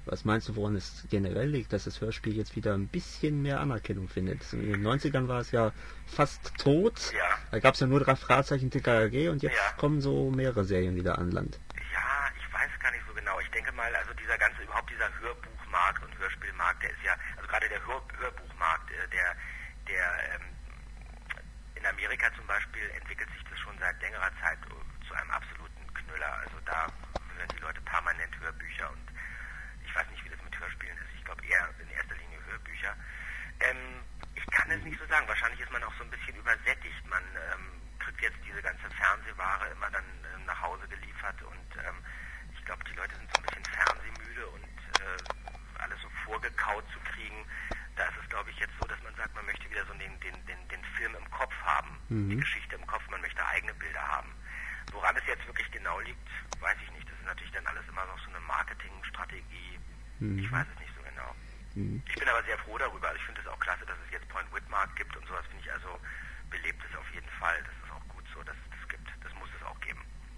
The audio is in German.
Was meinst du, woran es generell liegt, dass das Hörspiel jetzt wieder ein bisschen mehr Anerkennung findet? In den 90ern war es ja fast tot. Ja. Da gab es ja nur 3 Fragezeichen TKKG und jetzt Ja. kommen so mehrere Serien wieder an Land. Ja, ich weiß gar nicht so genau. Ich denke mal, also dieser Hörbuchmarkt und Hörspielmarkt, der ist ja, also gerade der Hörbuchmarkt, der in Amerika zum Beispiel entwickelt sich das schon seit längerer Zeit zu einem absoluten Knüller. Also da hören die Leute permanent Hörbücher und ich weiß nicht, wie das mit Hörspielen ist. Ich glaube eher in erster Linie Hörbücher. Ich kann es nicht so sagen. Wahrscheinlich ist man auch so ein bisschen übersättigt. Man kriegt jetzt diese ganze Fernsehware immer dann nach Hause geliefert und ich glaube, die Leute sind so ein bisschen fernsehmüde und alles so vorgekaut zu kriegen. Da ist es, glaube ich, jetzt so, dass man sagt, man möchte wieder so den Film im Kopf haben, die Geschichte im Kopf, man möchte eigene Bilder haben. Woran es jetzt wirklich genau liegt, weiß ich nicht. Das ist natürlich dann alles immer noch so eine Marketingstrategie. Ich weiß es nicht so genau. Ich bin aber sehr froh darüber. Also ich finde es auch klasse, dass es jetzt Point Whitmark gibt und sowas, finde ich also belebt es auf jeden Fall.